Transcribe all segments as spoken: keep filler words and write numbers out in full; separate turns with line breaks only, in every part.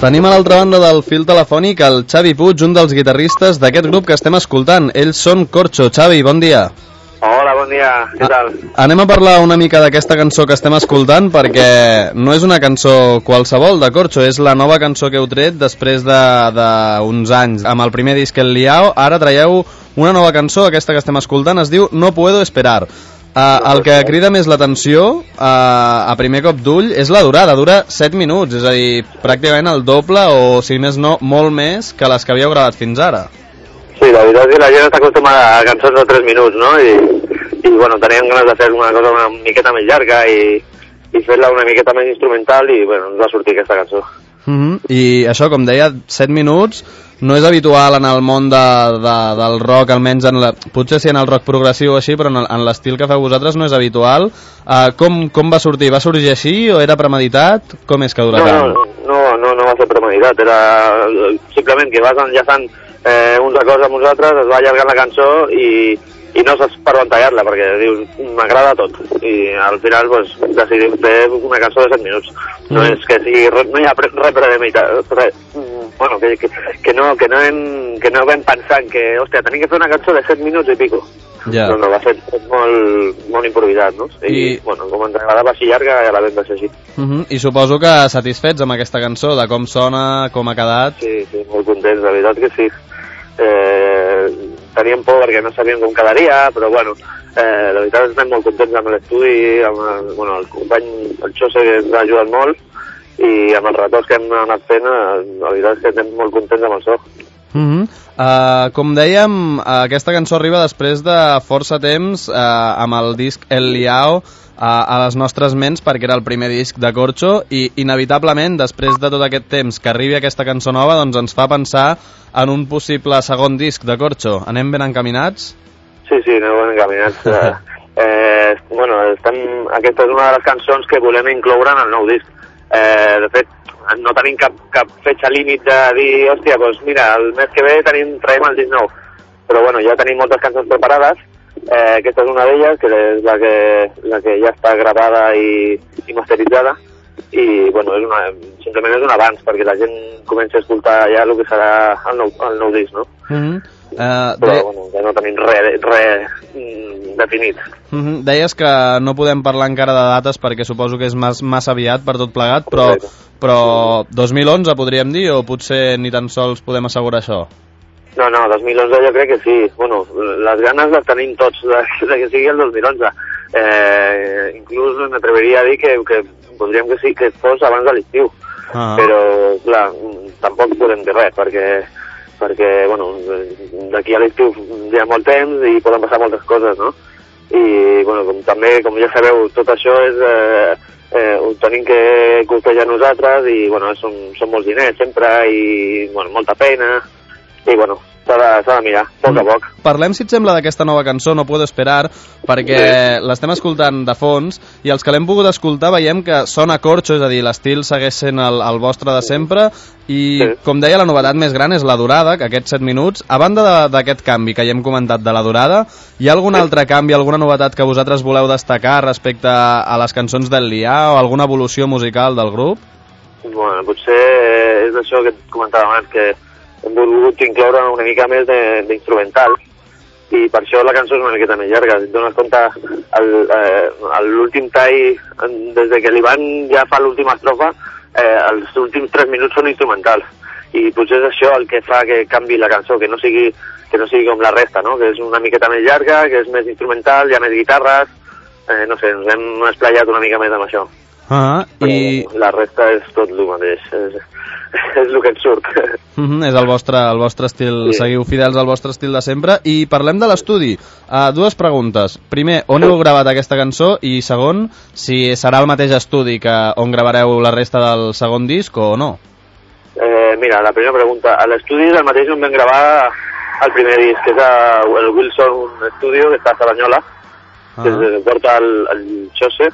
Tenim a l'altra banda del fil telefònic el Xavi Puig, un dels guitarristes d'aquest grup que estem escoltant. Ells són Corcho. Xavi, bon dia.
Hola, bon dia, què tal?
A anem a parlar una mica d'aquesta cançó que estem escoltant, perquè no és una cançó qualsevol de Corcho, és la nova cançó que heu tret després d'uns de, anys. Amb el primer disc El Liao, ara traieu una nova cançó, aquesta que estem escoltant, es diu No Puedo Esperar. Uh, el que crida més l'atenció uh, a primer cop d'ull és la durada, dura set minuts, és a dir, pràcticament el doble o, si més no, molt més que les que havíeu gravat fins ara.
Sí, la veritat és que la gent està acostumada a cançons de tres minuts, no? I, i bueno, teníem ganes de fer una cosa una miqueta més llarga i, i fer-la una miqueta més instrumental i, bueno, ens va sortir aquesta cançó.
Uh-huh. I això, com deia, set minuts no és habitual en el món de, de, del rock, almenys en la, potser sí en el rock progressiu o així, però en, en l'estil que feu vosaltres no és habitual. Uh, com, com va sortir? Va sorgir així o era premeditat? Com és que dura tant?
No, no, no, no va ser premeditat, era simplement que vas enllaçant eh, uns acords amb uns altres, es va allargant la cançó i, i no saps per on tallar-la, perquè dius, m'agrada tot. I al final pues, decidim fer una cançó de set minuts. No mm. és que sigui, no hi ha res premeditat, res. Bueno, que, que, que, no, que, no hem, que no vam pensant que, hòstia, tenim que fer una cançó de set minuts i pico.
Ja.
Però no, va ser molt, molt improvisat, no? I, I, bueno, com ens agradava així llarga, ja la vam deixar així.
Uh -huh. I suposo que satisfets amb aquesta cançó, de com sona, com ha quedat.
Sí, sí, molt contents, la veritat que sí. Eh, teníem por perquè no sabíem com quedaria, però bueno, eh, la veritat estem molt contents amb l'estudi, amb el, bueno, el company, el Xose, que ens ha ajudat molt, i amb els retocs que hem anat fent, la veritat és que estem molt contents amb el so.
Uh -huh. uh, com dèiem, aquesta cançó arriba després de força temps uh, amb el disc El Liao uh, a les nostres ments, perquè era el primer disc de Corcho, i inevitablement, després de tot aquest temps que arribi aquesta cançó nova, doncs ens fa pensar en un possible segon disc de Corcho. Anem ben encaminats?
Sí, sí, anem ben encaminats. eh, eh, bueno, estem, aquesta és una de les cançons que volem incloure en el nou disc. Eh, de fet, no tenim cap, cap fetxa límit de dir, hòstia, doncs mira, el mes que ve tenim, traiem el disc nou. Però bueno, ja tenim moltes cançons preparades, eh, aquesta és una d'elles, que és la que, la que ja està gravada i, i masteritzada, i bueno, és una, simplement és un avanç, perquè la gent comenci a escoltar ja el que serà el nou, el nou disc, no?
Mm-hmm. Uh,
però
de...
bueno, ja no tenim res re, mm, definit.
Uh-huh. Deies que no podem parlar encara de dates perquè suposo que és mas, massa aviat per tot plegat, però, però dos mil onze podríem dir, o potser ni tan sols podem assegurar això?
No, no, dos mil onze jo crec que sí. Bueno, les ganes les tenim tots de, de que sigui el dos mil onze. Eh, inclús m'atreveria a dir que, que podríem que sí que fos abans de l'estiu. Uh-huh. Però, clar, tampoc podem dir res, perquè perquè, bueno, d'aquí a l'estiu hi ha molt temps i poden passar moltes coses, no? I, bueno, com, també, com ja sabeu, tot això és, eh, eh, ho tenim que costejar nosaltres i, bueno, són, són molts diners sempre i, bueno, molta feina i, bueno, s'ha de, s'ha de mirar, poc a poc.
Parlem, si et sembla, d'aquesta nova cançó, No Puedo Esperar, perquè sí. l'estem escoltant de fons i els que l'hem pogut escoltar veiem que sona Corcho, és a dir, l'estil segueix sent el, el vostre de sempre i, sí. com deia, la novetat més gran és la durada, que aquests set minuts. A banda d'aquest canvi que ja hem comentat de la durada, hi ha algun sí. altre canvi, alguna novetat que vosaltres voleu destacar respecte a les cançons del Liao o alguna evolució musical del grup?
Bueno, potser és això que et comentava abans, que hem volgut incloure una mica més d'instrumental i per això la cançó és una miqueta més llarga. Si et dones compte, l'últim tall, des que l'Ivan ja fa l'última estrofa, eh, els últims tres minuts són instrumentals i potser és això el que fa que canvi la cançó, que no sigui, que no sigui com la resta, no? Que és una miqueta més llarga, que és més instrumental, hi ha més guitarres, eh, no sé, ens hem esplayat una mica més amb això.
Uh-huh. I
la resta és tot el mateix, és, és el que et surt.
Uh-huh. És el vostre, el vostre estil, sí. Seguiu fidels al vostre estil de sempre. I parlem de l'estudi. Uh, dues preguntes. Primer, on heu gravat aquesta cançó? I segon, si serà el mateix estudi que on gravareu la resta del segon disc o no?
Eh, mira, la primera pregunta. A l'estudi del mateix on vam gravar el primer disc, que és el Wilson Studio, que està a Saranyola, uh-huh. que es porta el, el Xose.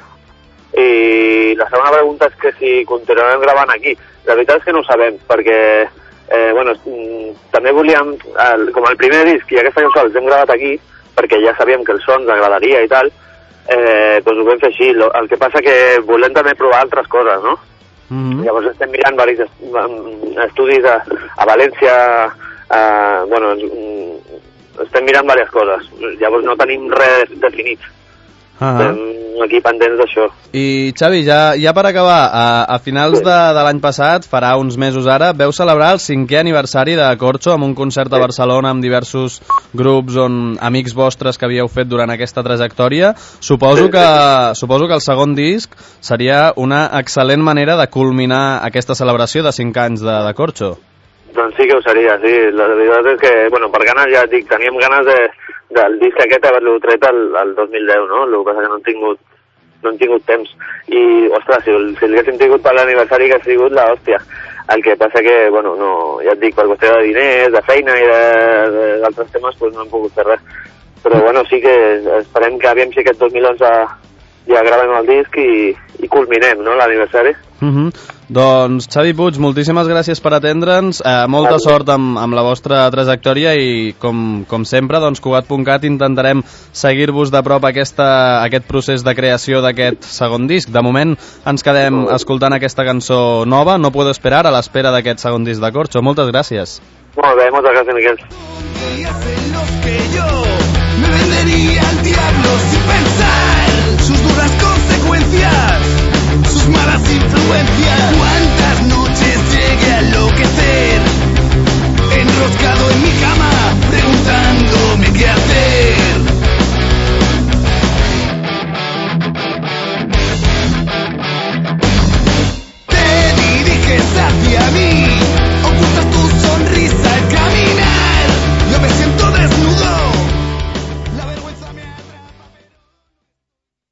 I la segona pregunta és que si continuarem gravant aquí. La veritat és que no ho sabem, perquè eh, bueno, també volíem, el, com el primer disc i aquesta cançó els hem gravat aquí, perquè ja sabíem que el son ens agradaria i tal, eh, doncs ho vam fer així. El que passa que volem també provar altres coses, no? Mm-hmm. Llavors estem mirant diversos estudis a, a València, a, bueno, estem mirant diverses coses. Llavors no tenim res definit. Uh-huh. Estem aquí pendents d'això.
I Xavi, ja, ja per acabar, a, a finals de, de l'any passat, farà uns mesos ara, veu celebrar el cinquè aniversari de Corcho amb un concert a Barcelona amb diversos grups on amics vostres que havíeu fet durant aquesta trajectòria. Suposo que, suposo que el segon disc seria una excel·lent manera de culminar aquesta celebració de cinc anys de, de Corcho.
Doncs sí que ho seria, sí. La veritat és que, bueno, per ganes ja et dic, teníem ganes de, del disc aquest haver-lo tret el, el dos mil deu, no? El que passa que no hem tingut, no hem tingut temps. I, ostres, si, si el haguéssim tingut per l'aniversari que ha sigut la hòstia. El que passa que, bueno, no, ja et dic, per qüestió de diners, de feina i d'altres temes, doncs no hem pogut fer res. Però, bueno, sí que esperem que aviam si aquest dos mil onze ja gravem el disc i, i culminem, no?, l'aniversari.
Uh-huh. Doncs Xavi Puig, moltíssimes gràcies per atendre'ns, eh, molta Gràcies. sort amb, amb la vostra trajectòria i com, com sempre, doncs Cugat punt cat intentarem seguir-vos de prop aquesta, aquest procés de creació d'aquest segon disc. De moment ens quedem escoltant aquesta cançó nova, No puedo esperar, a l'espera d'aquest segon disc de Corcho. Moltes gràcies.
Molt bé, moltes gràcies, Miquel.
Me vendería al diablo sin pensar sus duras consecuencias, sus malas influencias. Cuántas noches llegué a enloquecer, enroscado en mi cama.